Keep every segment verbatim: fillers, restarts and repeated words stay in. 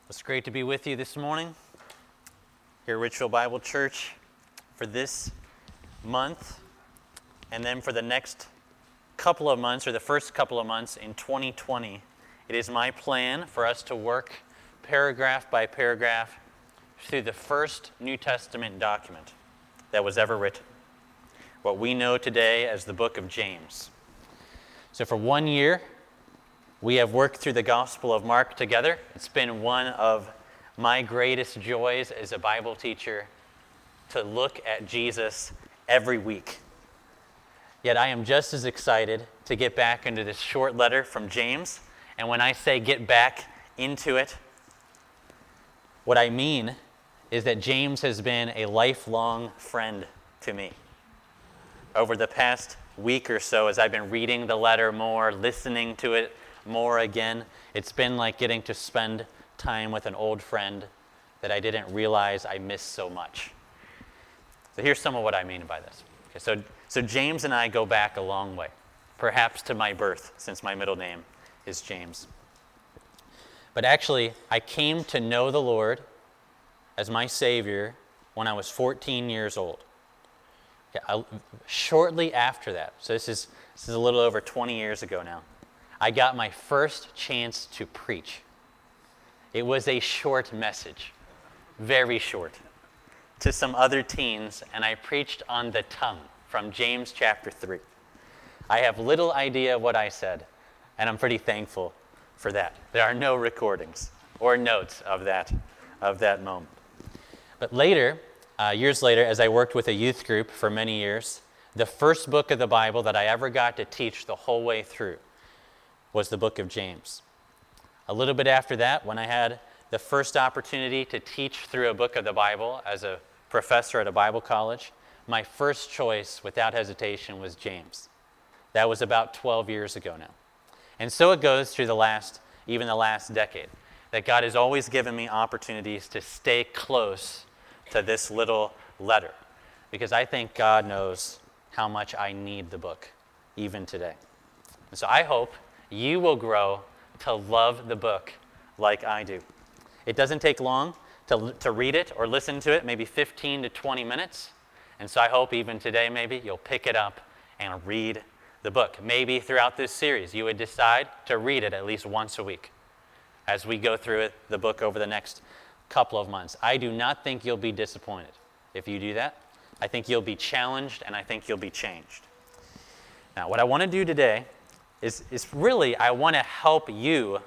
It's great to be with you this morning here at Richfield Bible Church for this month, and then for the next couple of months, or the first couple of months in twenty twenty. It is my plan for us to work paragraph by paragraph through the first New Testament document that was ever written, what we know today as the book of James. So for one year, we have worked through the Gospel of Mark together. It's been one of my greatest joys as a Bible teacher to look at Jesus every week. Yet I am just as excited to get back into this short letter from James. And when I say get back into it, what I mean is that James has been a lifelong friend to me. Over the past week or so, as I've been reading the letter more, listening to it more again, it's been like getting to spend time with an old friend that I didn't realize I missed so much. So here's some of what I mean by this. Okay, so, so James and I go back a long way, perhaps to my birth, since my middle name is James. But actually, I came to know the Lord as my Savior when I was fourteen years old. Okay, I, shortly after that, so this is, this is a little over twenty years ago now, I got my first chance to preach. It was a short message, very short, to some other teens, and I preached on the tongue from James chapter three. I have little idea what I said, and I'm pretty thankful for that. There are no recordings or notes of that, of that moment. But later, uh, years later, as I worked with a youth group for many years, the first book of the Bible that I ever got to teach the whole way through was the book of James. A little bit after that, when I had the first opportunity to teach through a book of the Bible as a professor at a Bible college, my first choice, without hesitation, was James. That was about twelve years ago now. And so it goes through the last, even the last decade, that God has always given me opportunities to stay close to this little letter, because I think God knows how much I need the book, even today. And so I hope you will grow to love the book like I do. It doesn't take long to, to read it or listen to it, maybe fifteen to twenty minutes. And so I hope even today maybe you'll pick it up and read the book. Maybe throughout this series you would decide to read it at least once a week as we go through it, the book over the next couple of months. I do not think you'll be disappointed if you do that. I think you'll be challenged, and I think you'll be changed. Now, what I want to do today is, is really, I want to help you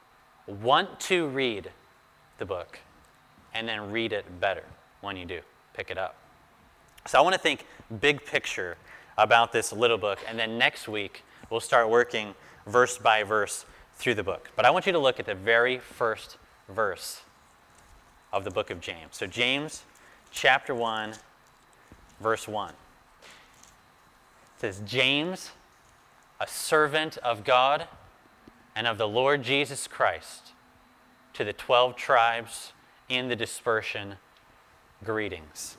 want to read the book and then read it better when you do pick it up. So I want to think big picture about this little book, and then next week we'll start working verse by verse through the book. But I want you to look at the very first verse of the book of James. So James chapter one, verse one. It says, James, a servant of God and of the Lord Jesus Christ, to the twelve tribes in the dispersion, greetings.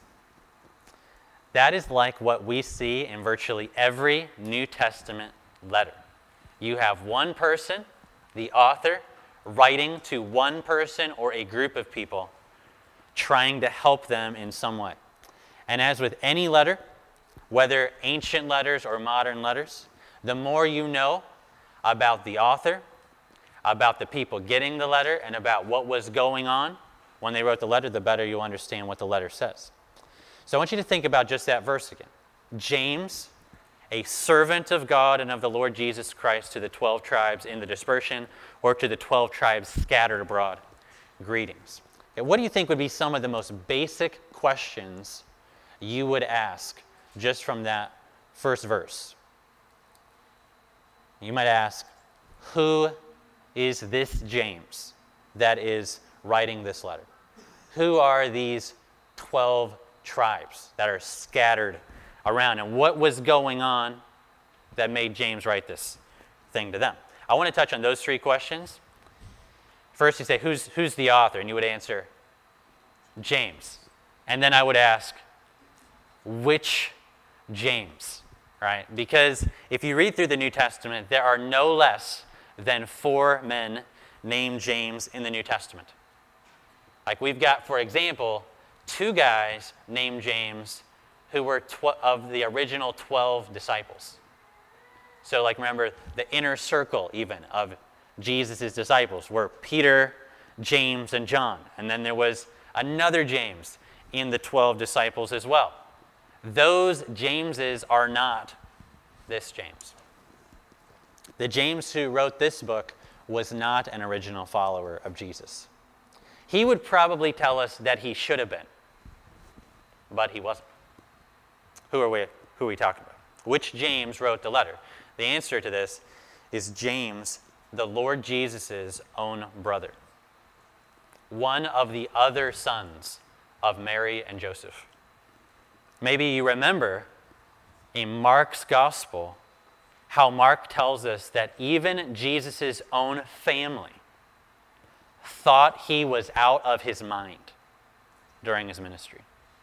That is like what we see in virtually every New Testament letter. You have one person, the author, writing to one person or a group of people, trying to help them in some way. And as with any letter, whether ancient letters or modern letters, the more you know about the author, about the people getting the letter, and about what was going on when they wrote the letter, the better you understand what the letter says. So I want you to think about just that verse again. James, a servant of God and of the Lord Jesus Christ, to the twelve tribes in the dispersion, or to the twelve tribes scattered abroad, greetings. Okay, what do you think would be some of the most basic questions you would ask just from that first verse? You might ask, who is this James that is writing this letter? Who are these twelve tribes that are scattered around? And what was going on that made James write this thing to them? I want to touch on those three questions. First, you say, who's, who's the author? And you would answer, James. And then I would ask, which James? Right? Because if you read through the New Testament, there are no less than four men named James in the New Testament. Like we've got, for example, two guys named James who were tw- of the original twelve disciples. So like remember, the inner circle even of Jesus' disciples were Peter, James, and John. And then there was another James in the twelve disciples as well. Those Jameses are not this James. The James who wrote this book was not an original follower of Jesus. He would probably tell us that he should have been, but he wasn't. Who are we, who are we talking about? Which James wrote the letter? The answer to this is James, the Lord Jesus' own brother, one of the other sons of Mary and Joseph. Maybe you remember in Mark's gospel how Mark tells us that even Jesus' own family thought he was out of his mind during his ministry.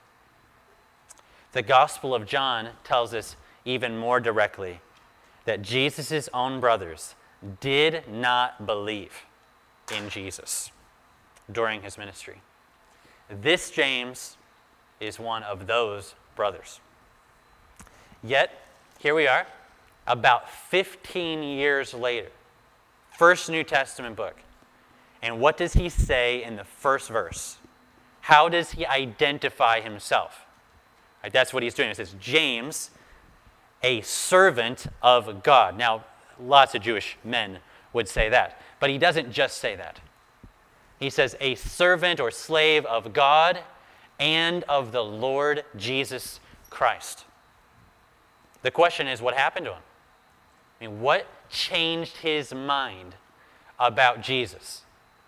The Gospel of John tells us even more directly that Jesus' own brothers did not believe in Jesus during his ministry. This James is one of those brothers. Yet, here we are, about fifteen years later, first New Testament book. And what does he say in the first verse? How does he identify himself? Right, that's what he's doing. It says, James, a servant of God. Now, lots of Jewish men would say that, but he doesn't just say that. He says, a servant or slave of God and of the Lord Jesus Christ. The question is, what happened to him? I mean, what changed his mind about Jesus?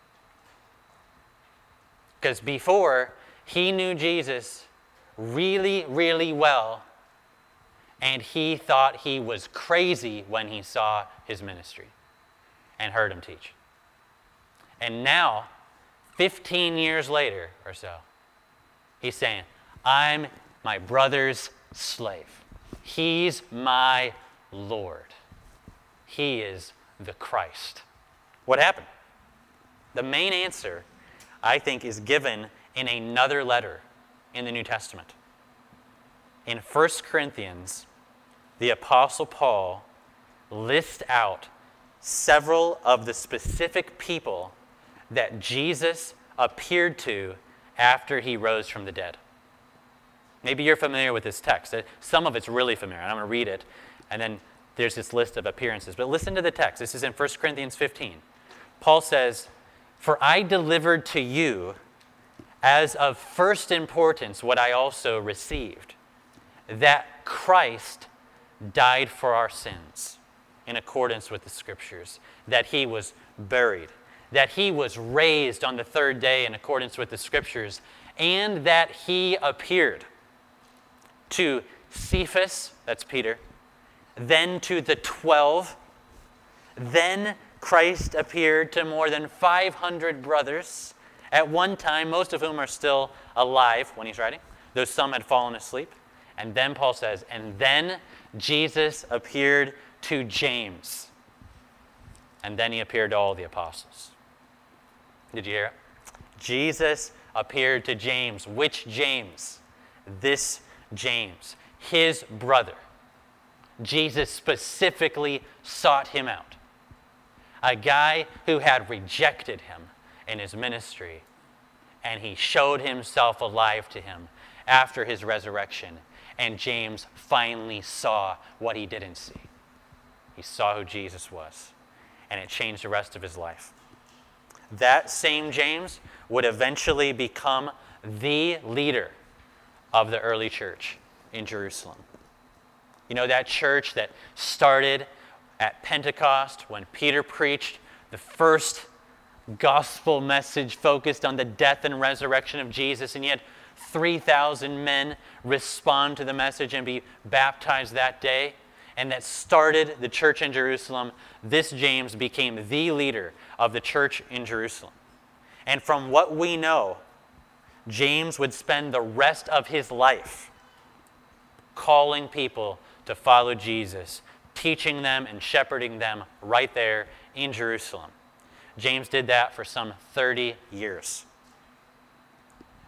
Because before, he knew Jesus really, really well, and he thought he was crazy when he saw his ministry and heard him teach. And now, fifteen years later or so, he's saying, I'm my brother's slave. He's my Lord. He is the Christ. What happened? The main answer, I think, is given in another letter in the New Testament. In First Corinthians, the Apostle Paul lists out several of the specific people that Jesus appeared to after he rose from the dead. Maybe you're familiar with this text. Some of it's really familiar. I'm going to read it, and then there's this list of appearances. But listen to the text. This is in First Corinthians fifteen. Paul says, "For I delivered to you as of first importance what I also received, that Christ died for our sins in accordance with the Scriptures, that he was buried, that he was raised on the third day in accordance with the Scriptures, and that he appeared to Cephas," that's Peter, "then to the twelve, then Christ appeared to more than five hundred brothers at one time, most of whom are still alive when he's writing, though some had fallen asleep." And then Paul says, "And then Jesus appeared to James. And then he appeared to all the apostles." Did you hear it? Jesus appeared to James. Which James? This James, his brother. Jesus specifically sought him out. A guy who had rejected him in his ministry, and he showed himself alive to him after his resurrection. And James finally saw what he didn't see. He saw who Jesus was, and it changed the rest of his life. That same James would eventually become the leader of the early church in Jerusalem. You know, that church that started at Pentecost when Peter preached the first gospel message focused on the death and resurrection of Jesus, and he had three thousand men respond to the message and be baptized that day, and that started the church in Jerusalem. This James became the leader of the church in Jerusalem. And from what we know, James would spend the rest of his life calling people to follow Jesus, teaching them and shepherding them right there in Jerusalem. James did that for some thirty years.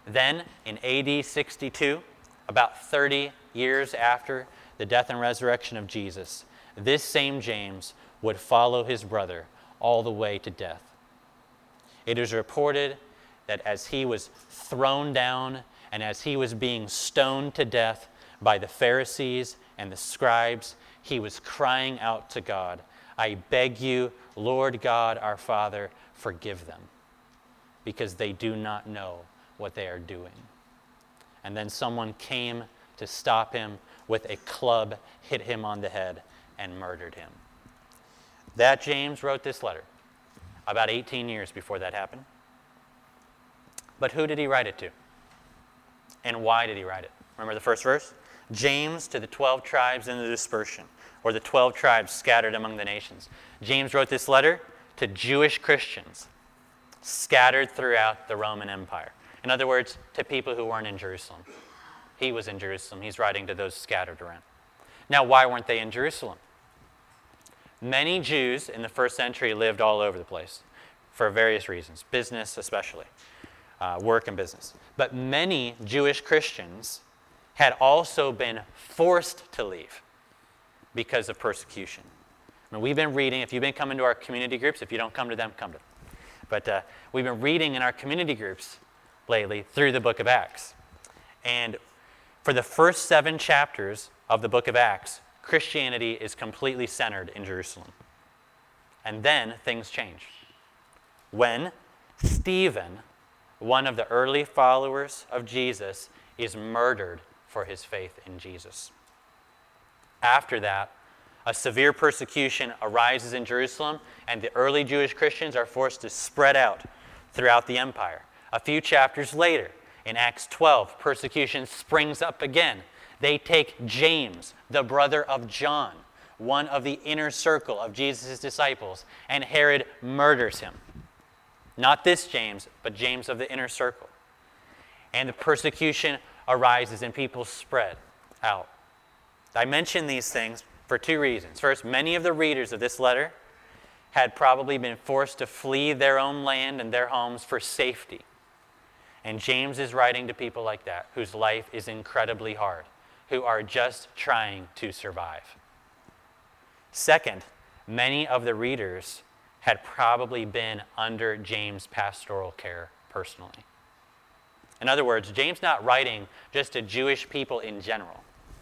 Then, in A D sixty-two, about thirty years after the death and resurrection of Jesus, this same James would follow his brother all the way to death. It is reported that as he was thrown down and as he was being stoned to death by the Pharisees and the scribes, he was crying out to God, "I beg you, Lord God, our Father, forgive them, because they do not know what they are doing." And then someone came to stop him with a club, hit him on the head, and murdered him. That James wrote this letter about eighteen years before that happened. But who did he write it to? And why did he write it? Remember the first verse? James to the twelve tribes in the dispersion, or the twelve tribes scattered among the nations. James wrote this letter to Jewish Christians scattered throughout the Roman Empire. In other words, to people who weren't in Jerusalem. He was in Jerusalem. He's writing to those scattered around. Now, why weren't they in Jerusalem? Many Jews in the first century lived all over the place for various reasons, business especially, uh, work and business. But many Jewish Christians had also been forced to leave because of persecution. I mean, we've been reading, if you've been coming to our community groups, if you don't come to them, come to them. But uh, we've been reading in our community groups lately through the book of Acts. And for the first seven chapters of the book of Acts, Christianity is completely centered in Jerusalem. And then things change. When Stephen, one of the early followers of Jesus, is murdered for his faith in Jesus. After that, a severe persecution arises in Jerusalem, and the early Jewish Christians are forced to spread out throughout the empire. A few chapters later, in Acts twelve, persecution springs up again. They take James, the brother of John, one of the inner circle of Jesus' disciples, and Herod murders him. Not this James, but James of the inner circle. And the persecution arises and people spread out. I mention these things for two reasons. First, many of the readers of this letter had probably been forced to flee their own land and their homes for safety. And James is writing to people like that, whose life is incredibly hard, who are just trying to survive. Second, many of the readers had probably been under James' pastoral care personally. In other words, James not writing just to Jewish people in general.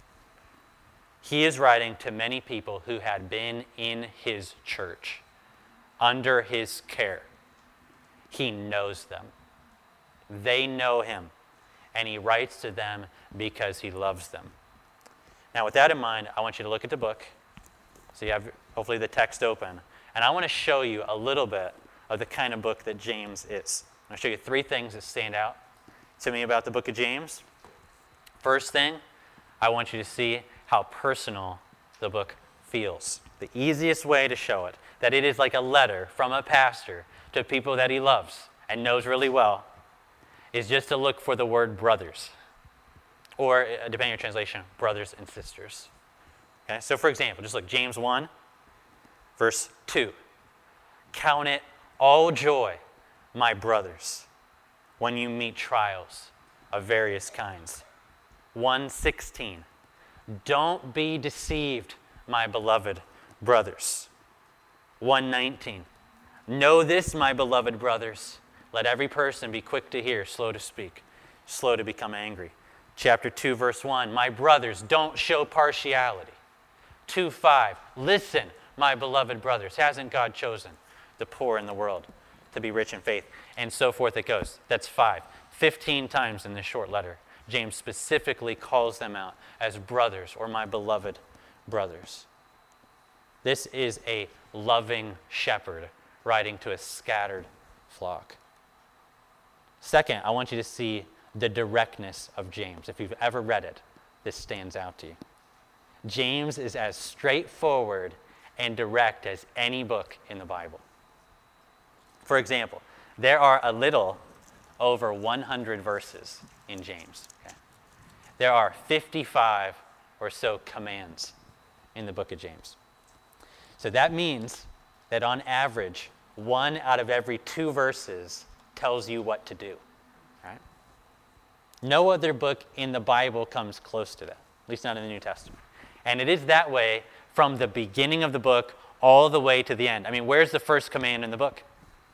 He is writing to many people who had been in his church, under his care. He knows them. They know him, and he writes to them because he loves them. Now, with that in mind, I want you to look at the book. So you have, hopefully, the text open. And I want to show you a little bit of the kind of book that James is. I'm going to show you three things that stand out to me about the book of James. First thing, I want you to see how personal the book feels. The easiest way to show it, that it is like a letter from a pastor to people that he loves and knows really well, is just to look for the word brothers. Or, depending on your translation, brothers and sisters. Okay? So, for example, just look, James one, verse two. Count it all joy, my brothers, when you meet trials of various kinds. one sixteen. Don't be deceived, my beloved brothers. one nineteen. Know this, my beloved brothers. Let every person be quick to hear, slow to speak, slow to become angry. Chapter two, verse one. My brothers, don't show partiality. two five. Listen, my beloved brothers. Hasn't God chosen the poor in the world to be rich in faith? And so forth it goes. That's five. Fifteen times in this short letter, James specifically calls them out as brothers or my beloved brothers. This is a loving shepherd writing to a scattered flock. Second, I want you to see the directness of James. If you've ever read it, this stands out to you. James is as straightforward and direct as any book in the Bible. For example, there are a little over one hundred verses in James. Okay? There are fifty-five or so commands in the book of James. So that means that on average, one out of every two verses tells you what to do. Right? No other book in the Bible comes close to that, at least not in the New Testament. And it is that way from the beginning of the book all the way to the end. I mean, where's the first command in the book?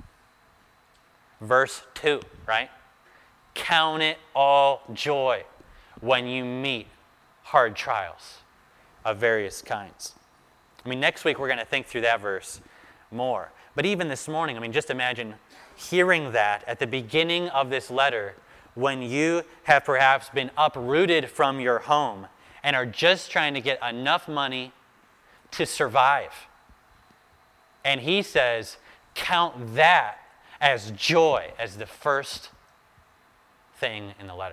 Verse two, right? Count it all joy when you meet hard trials of various kinds. I mean, next week we're going to think through that verse more. But even this morning, I mean, just imagine hearing that at the beginning of this letter when you have perhaps been uprooted from your home and are just trying to get enough money to survive. And he says, count that as joy, as the first thing in the letter.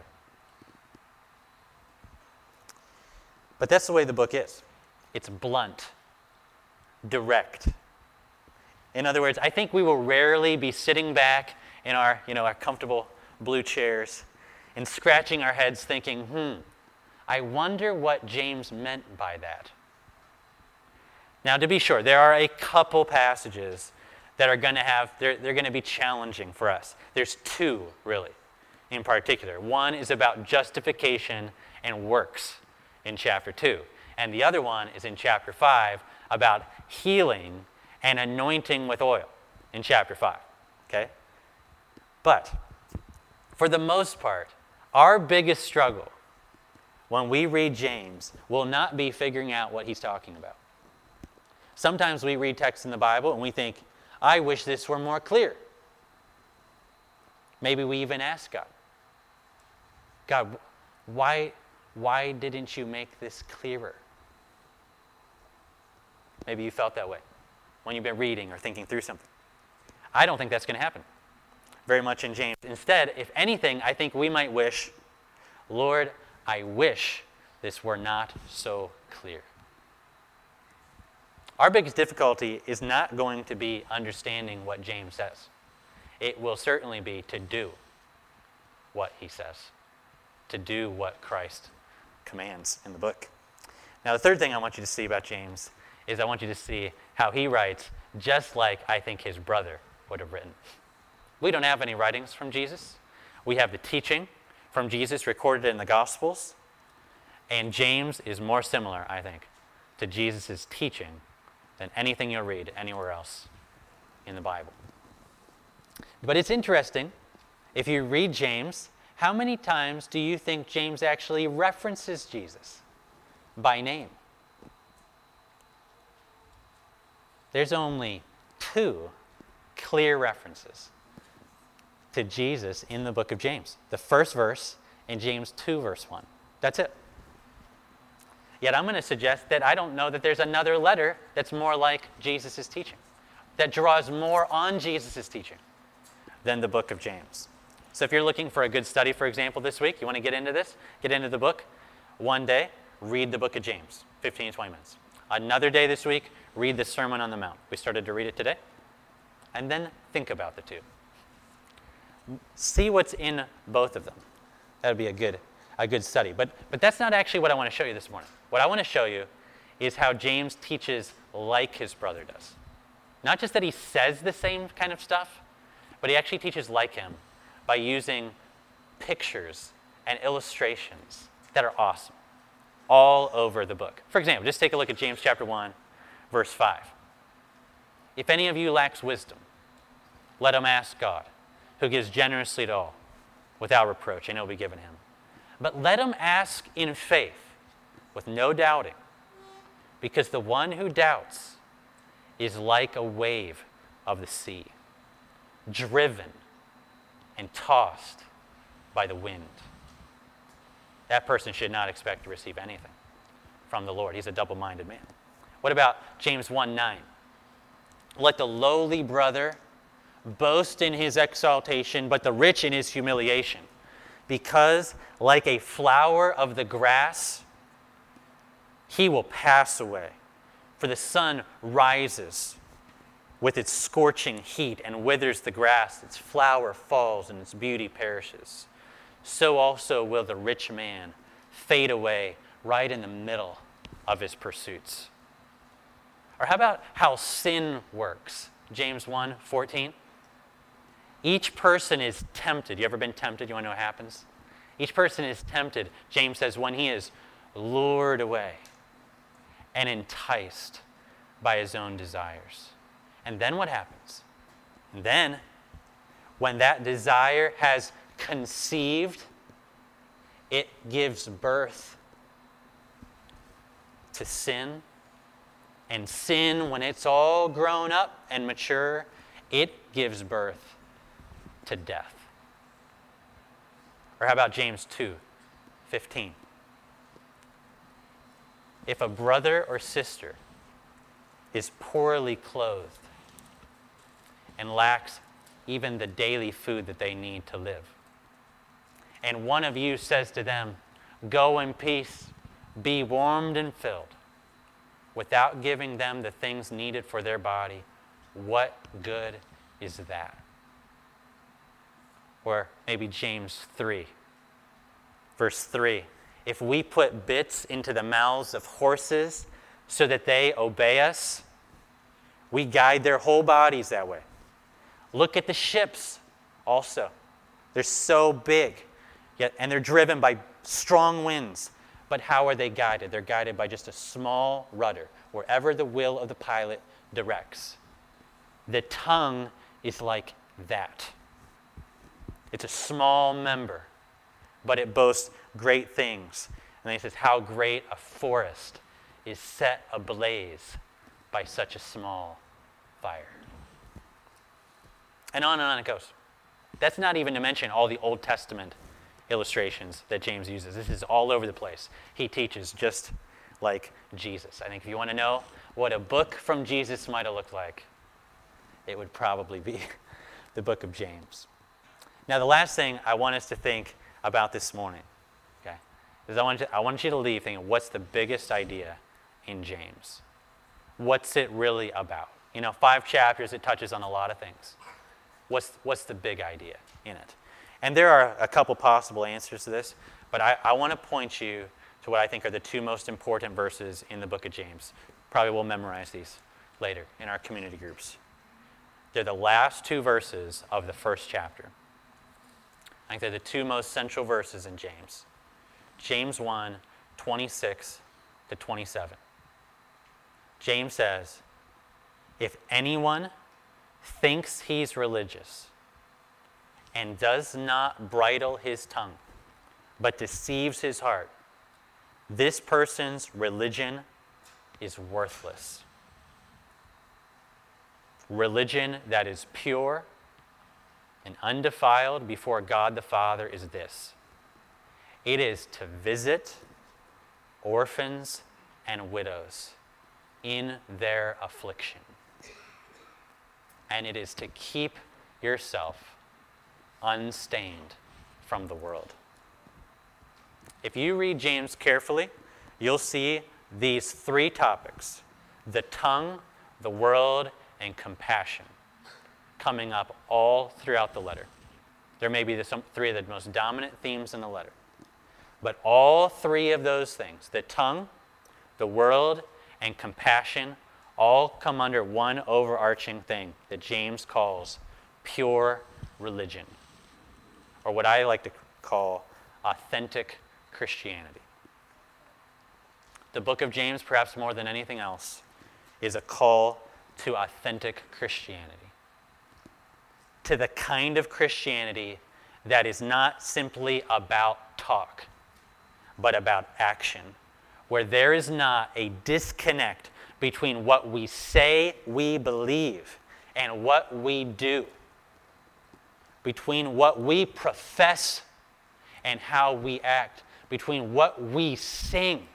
But that's the way the book is. It's blunt, direct. In other words, I think we will rarely be sitting back in our, you know, our comfortable blue chairs and scratching our heads thinking, hmm, I wonder what James meant by that. Now, to be sure, there are a couple passages that are going to have, they're, they're going to be challenging for us. There's two, really, in particular. One is about justification and works in chapter two. And the other one is in chapter five about healing and anointing with oil in chapter five. Okay? But for the most part, our biggest struggle when we read James will not be figuring out what he's talking about. Sometimes we read texts in the Bible and we think, I wish this were more clear. Maybe we even ask God, God, why, why didn't you make this clearer? Maybe you felt that way when you've been reading or thinking through something. I don't think that's going to happen very much in James. Instead, if anything, I think we might wish, Lord, I wish this were not so clear. Our biggest difficulty is not going to be understanding what James says. It will certainly be to do what he says, to do what Christ commands in the book. Now, the third thing I want you to see about James is I want you to see how he writes just like I think his brother would have written. We don't have any writings from Jesus. We have the teaching from Jesus recorded in the Gospels. And James is more similar, I think, to Jesus' teaching than anything you'll read anywhere else in the Bible. But it's interesting, if you read James, how many times do you think James actually references Jesus by name? There's only two clear references to Jesus in the book of James. The first verse in James two, verse one. That's it. Yet I'm going to suggest that I don't know that there's another letter that's more like Jesus' teaching, that draws more on Jesus' teaching than the book of James. So if you're looking for a good study, for example, this week, you want to get into this, get into the book, one day, read the book of James, fifteen to twenty minutes. Another day this week, read the Sermon on the Mount. We started to read it today. And then think about the two. See what's in both of them. That would be a good, a good study. But, but that's not actually what I want to show you this morning. What I want to show you is how James teaches like his brother does. Not just that he says the same kind of stuff, but he actually teaches like him by using pictures and illustrations that are awesome all over the book. For example, just take a look at James chapter one, verse five. If any of you lacks wisdom, let him ask God, who gives generously to all, without reproach, and it will be given him. But let him ask in faith, with no doubting, because the one who doubts is like a wave of the sea, driven and tossed by the wind. That person should not expect to receive anything from the Lord. He's a double-minded man. What about James one nine? Let the lowly brother boast in his exaltation, but the rich in his humiliation. Because like a flower of the grass, he will pass away. For the sun rises with its scorching heat and withers the grass. Its flower falls and its beauty perishes. So also will the rich man fade away right in the middle of his pursuits. Or how about how sin works? James one fourteen. Each person is tempted. You ever been tempted? You want to know what happens? Each person is tempted, James says, when he is lured away and enticed by his own desires. And then what happens? And then, when that desire has conceived, it gives birth to sin. And sin, when it's all grown up and mature, it gives birth to death. Or how about James two fifteen? If a brother or sister is poorly clothed and lacks even the daily food that they need to live, and one of you says to them, "Go in peace, be warmed and filled," without giving them the things needed for their body, what good is that? Or maybe James three, verse three. If we put bits into the mouths of horses so that they obey us, we guide their whole bodies that way. Look at the ships also. They're so big, yet, and they're driven by strong winds. But how are they guided? They're guided by just a small rudder, wherever the will of the pilot directs. The tongue is like that. It's a small member, but it boasts great things. And then he says, how great a forest is set ablaze by such a small fire. And on and on it goes. That's not even to mention all the Old Testament illustrations that James uses. This is all over the place. He teaches just like Jesus. I think if you want to know what a book from Jesus might have looked like, it would probably be the book of James. Now, the last thing I want us to think about this morning, okay, is I want, you, I want you to leave thinking, what's the biggest idea in James? What's it really about? You know, five chapters, it touches on a lot of things. What's, what's the big idea in it? And there are a couple possible answers to this, but I, I want to point you to what I think are the two most important verses in the book of James. Probably we'll memorize these later in our community groups. They're the last two verses of the first chapter. I think they're the two most central verses in James. James one, twenty-six to twenty-seven. James says, if anyone thinks he's religious and does not bridle his tongue, but deceives his heart, this person's religion is worthless. Religion that is pure and undefiled before God the Father is this: it is to visit orphans and widows in their affliction. And it is to keep yourself unstained from the world. If you read James carefully, you'll see these three topics: the tongue, the world, and compassion, coming up all throughout the letter. There may be the, some, three of the most dominant themes in the letter. But all three of those things, the tongue, the world, and compassion, all come under one overarching thing that James calls pure religion, or what I like to call authentic Christianity. The book of James, perhaps more than anything else, is a call to authentic Christianity, to the kind of Christianity that is not simply about talk, but about action, where there is not a disconnect between what we say we believe and what we do, between what we profess and how we act, between what we sing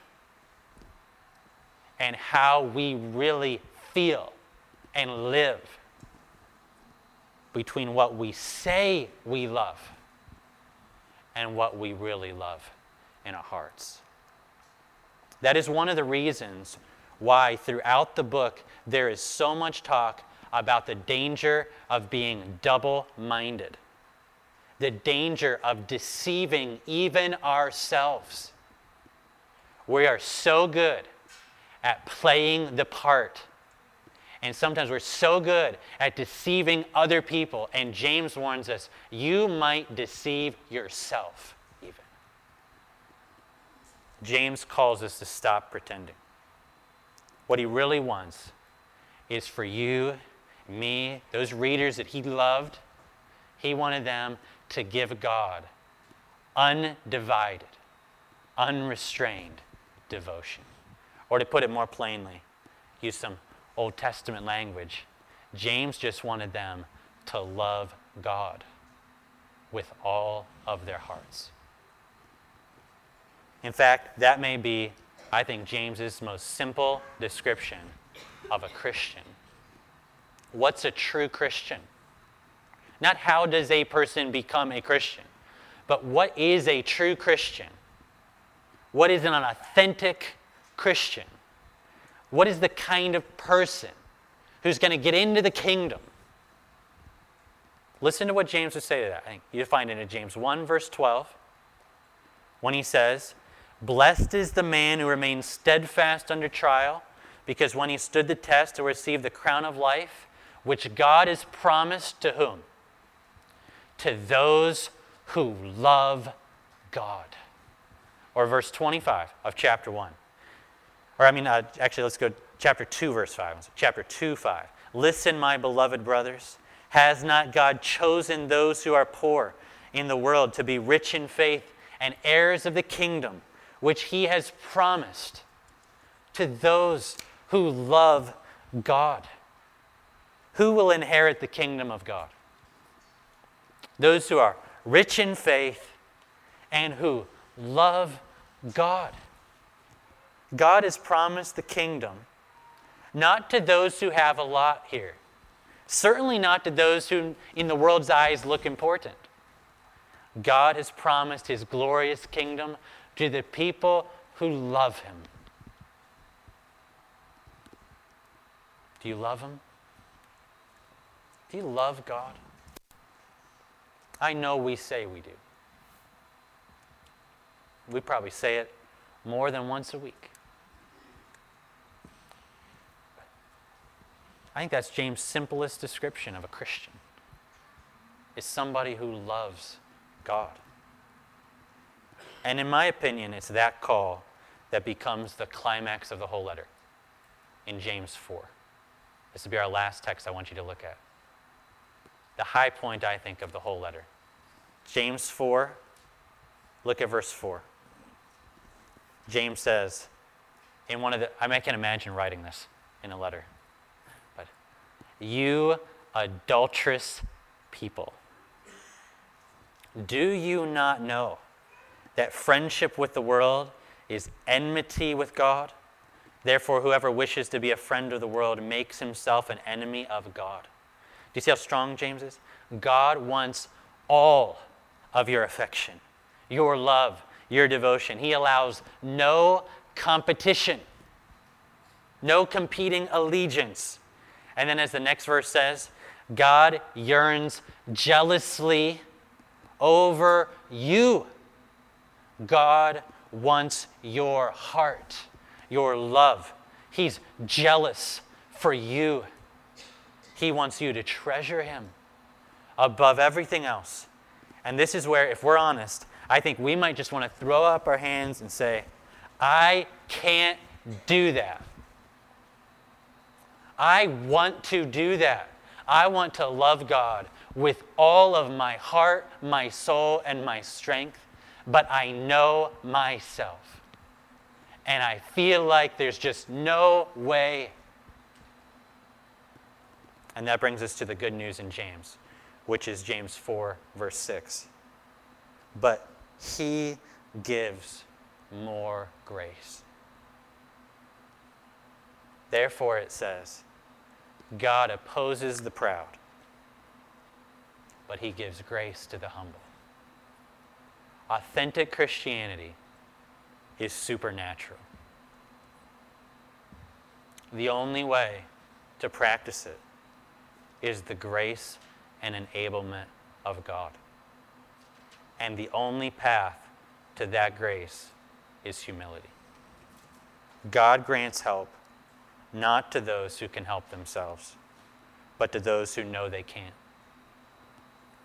and how we really feel and live, between what we say we love and what we really love in our hearts. That is one of the reasons why throughout the book there is so much talk about the danger of being double-minded, the danger of deceiving even ourselves. We are so good at playing the part, and sometimes we're so good at deceiving other people, and James warns us, you might deceive yourself even. James calls us to stop pretending. What he really wants is for you, me, those readers that he loved, he wanted them to give God undivided, unrestrained devotion. Or to put it more plainly, use some Old Testament language, James just wanted them to love God with all of their hearts. In fact, that may be, I think, James's most simple description of a Christian. What's a true Christian? Not how does a person become a Christian, but what is a true Christian? What is an authentic Christian? What is the kind of person who's going to get into the kingdom? Listen to what James would say to that. I think you find it in James one, verse twelve, when he says, "Blessed is the man who remains steadfast under trial, because when he stood the test, he received the crown of life, which God has promised to whom? To those who love God." Or verse twenty-five of chapter one. Or I mean, uh, actually, let's go chapter two, verse five. Chapter two, five. "Listen, my beloved brothers, has not God chosen those who are poor in the world to be rich in faith and heirs of the kingdom, which he has promised to those who love God?" Who will inherit the kingdom of God? Those who are rich in faith and who love God. God has promised the kingdom not to those who have a lot here. Certainly not to those who, in the world's eyes, look important. God has promised his glorious kingdom to the people who love him. Do you love him? Do you love God? I know we say we do. We probably say it more than once a week. I think that's James' simplest description of a Christian. Is somebody who loves God. And in my opinion, it's that call that becomes the climax of the whole letter in James four. This will be our last text I want you to look at. The high point, I think, of the whole letter. James four, look at verse four. James says, in one of the, I can imagine writing this in a letter, but "You adulterous people, do you not know that friendship with the world is enmity with God? Therefore, whoever wishes to be a friend of the world makes himself an enemy of God." Do you see how strong James is? God wants all of your affection, your love, your devotion. He allows no competition, no competing allegiance. And then as the next verse says, God yearns jealously over you. God wants your heart, your love. He's jealous for you. He wants you to treasure him above everything else. And this is where, if we're honest, I think we might just want to throw up our hands and say, I can't do that. I want to do that. I want to love God with all of my heart, my soul, and my strength, but I know myself. And I feel like there's just no way. And that brings us to the good news in James, which is James four, verse six. But he gives more grace. Therefore, it says, God opposes the proud, but he gives grace to the humble. Authentic Christianity is supernatural. The only way to practice it is the grace and enablement of God. And the only path to that grace is humility. God grants help not to those who can help themselves, but to those who know they can't.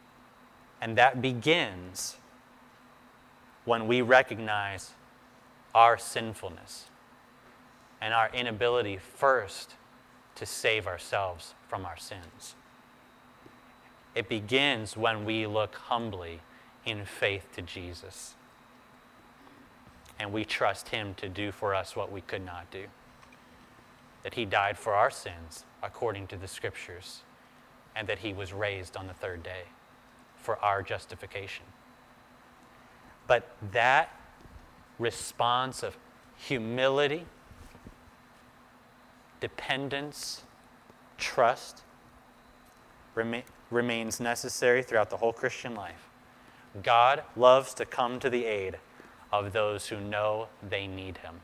And that begins when we recognize our sinfulness and our inability first to save ourselves from our sins. It begins when we look humbly in faith to Jesus and we trust him to do for us what we could not do. That he died for our sins according to the scriptures, and that he was raised on the third day for our justification. But that response of humility, dependence, trust rema- remains necessary throughout the whole Christian life. God loves to come to the aid of those who know they need him.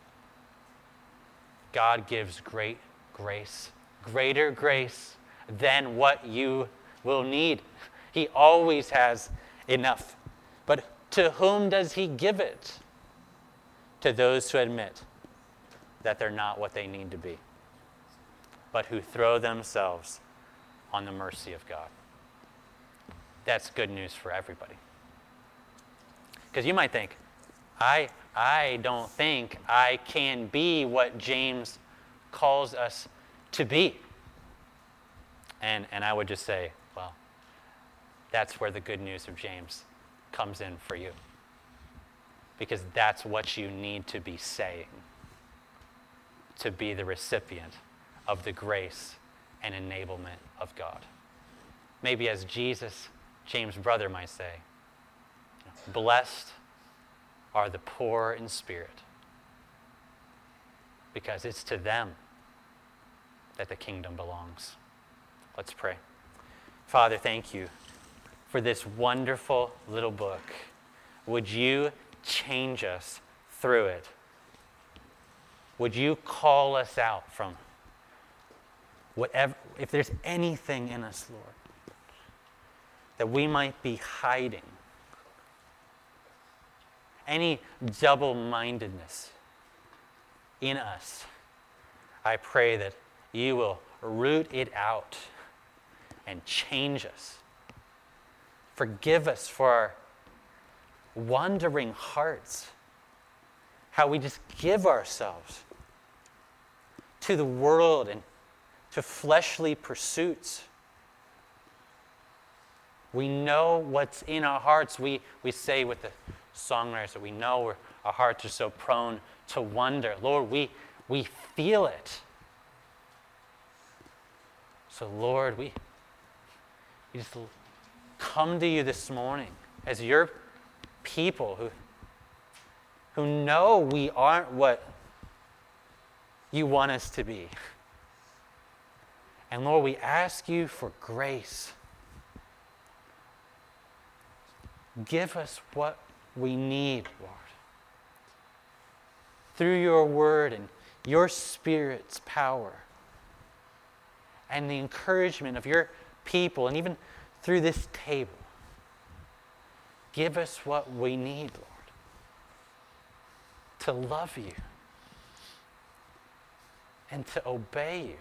God gives great grace, greater grace than what you will need. He always has enough. But to whom does he give it? To those who admit that they're not what they need to be, but who throw themselves on the mercy of God. That's good news for everybody. Because you might think, I, I don't think I can be what James calls us to be. And, and I would just say, well, that's where the good news of James comes in for you. Because that's what you need to be saying to be the recipient of the grace and enablement of God. Maybe as Jesus, James' brother, might say, blessed are the poor in spirit, because it's to them that the kingdom belongs. Let's pray. Father, thank you for this wonderful little book. Would you change us through it? Would you call us out from whatever, if there's anything in us, Lord, that we might be hiding, any double-mindedness in us, I pray that you will root it out and change us. Forgive us for our wandering hearts, how we just give ourselves to the world and to fleshly pursuits. We know what's in our hearts. We, we say with the songwriters that we know we're, our hearts are so prone to wonder. Lord, we, we feel it. So Lord, we, we just come to you this morning as your people who, who know we aren't what you want us to be. And Lord, we ask you for grace. Give us what we need, Lord. Through your word and your Spirit's power and the encouragement of your people, and even through this table, give us what we need, Lord, to love you and to obey you.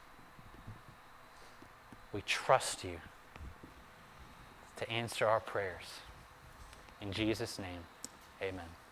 We trust you to answer our prayers. In Jesus' name, amen.